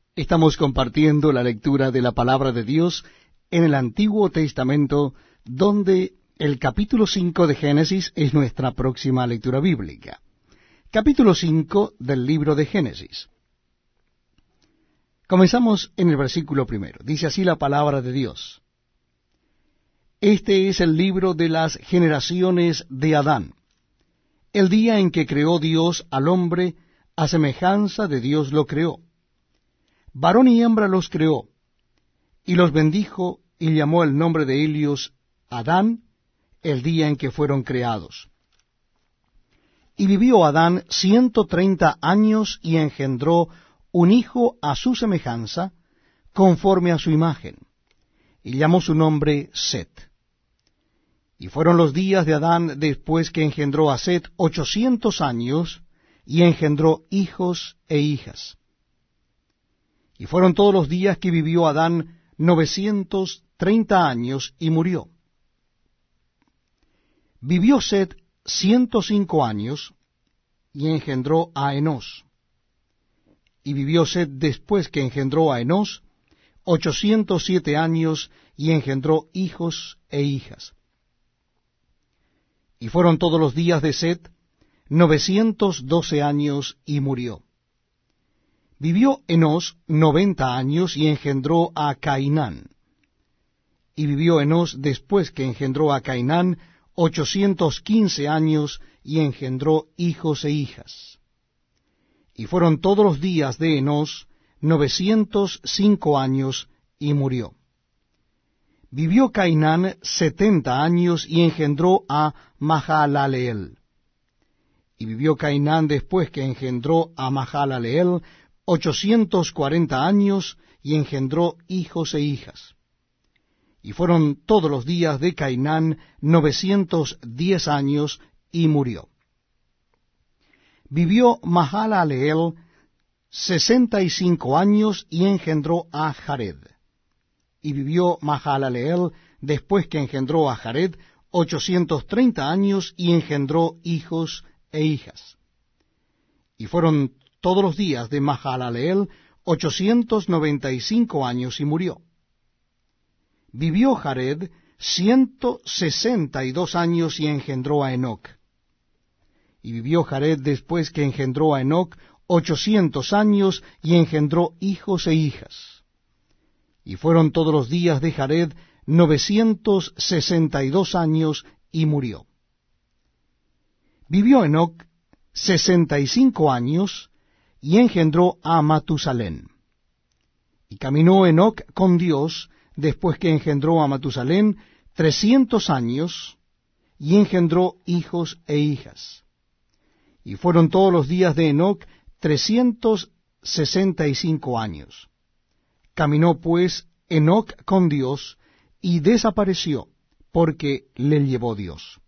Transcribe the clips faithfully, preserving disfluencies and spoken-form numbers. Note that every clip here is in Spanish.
Estamos compartiendo la lectura de la palabra de Dios en el Antiguo Testamento, donde el capítulo cinco de Génesis es nuestra próxima lectura bíblica. Capítulo cinco del libro de Génesis. Comenzamos en el versículo primero. Dice así la palabra de Dios. Este es el libro de las generaciones de Adán, el día en que creó Dios al hombre, a semejanza de Dios lo creó. Varón y hembra los creó, y los bendijo, y llamó el nombre de ellos Adán, el día en que fueron creados. Y vivió Adán ciento treinta años, y engendró un hijo a su semejanza, conforme a su imagen, y llamó su nombre Set. Y fueron los días de Adán después que engendró a Set ochocientos años, y engendró hijos e hijas. Y fueron todos los días que vivió Adán novecientos treinta años, y murió. Vivió Set ciento cinco años, y engendró a Enós. Y vivió Set después que engendró a Enós ochocientos siete años, y engendró hijos e hijas. Y fueron todos los días de Set novecientos doce años, y murió. Vivió Enós noventa años, y engendró a Cainán. Y vivió Enós después que engendró a Cainán ochocientos quince años, y engendró hijos e hijas. Y fueron todos los días de Enós novecientos cinco años, y murió. Vivió Cainán setenta años, y engendró a Mahalaleel. Y vivió Cainán después que engendró a Mahalaleel ochocientos cuarenta años, y engendró hijos e hijas. Y fueron todos los días de Cainán novecientos diez años, y murió. Vivió Mahalaleel sesenta y cinco años, y engendró a Jared. Y vivió Mahalaleel después que engendró a Jared ochocientos treinta años, y engendró hijos e hijas. Y fueron todos los días de Mahalaleel ochocientos noventa y cinco años, y murió. Vivió Jared ciento sesenta y dos años, y engendró a Enoc. Y vivió Jared después que engendró a Enoc ochocientos años, y engendró hijos e hijas. Y fueron todos los días de Jared novecientos sesenta y dos años, y murió. Vivió Enoc sesenta y cinco años, y engendró a Matusalén. Y caminó Enoc con Dios después que engendró a Matusalén trescientos años, y engendró hijos e hijas. Y fueron todos los días de Enoc trescientos sesenta y cinco años. Caminó pues Enoc con Dios, y desapareció, porque le llevó Dios.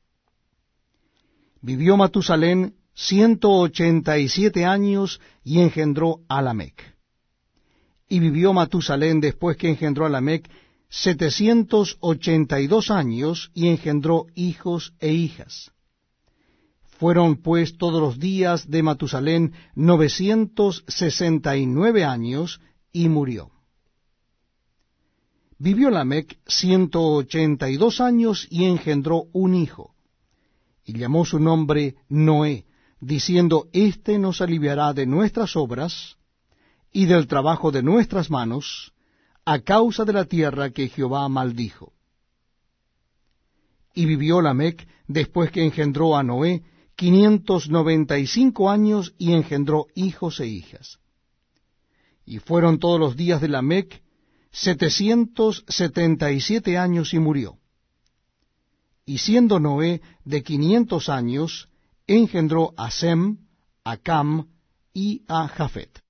Vivió Matusalén ciento ochenta y siete años, y engendró a Lamec. Y vivió Matusalén después que engendró a Lamec setecientos ochenta y dos años, y engendró hijos e hijas. Fueron pues todos los días de Matusalén novecientos sesenta y nueve años, y murió. Vivió Lamec ciento ochenta y dos años, y engendró un hijo, y llamó su nombre Noé, diciendo, Este nos aliviará de nuestras obras y del trabajo de nuestras manos, a causa de la tierra que Jehová maldijo. Y vivió Lamec después que engendró a Noé quinientos noventa y cinco años, y engendró hijos e hijas. Y fueron todos los días de Lamec setecientos setenta y siete años, y murió. Y siendo Noé de quinientos años, engendró a Sem, a Cam y a Jafet.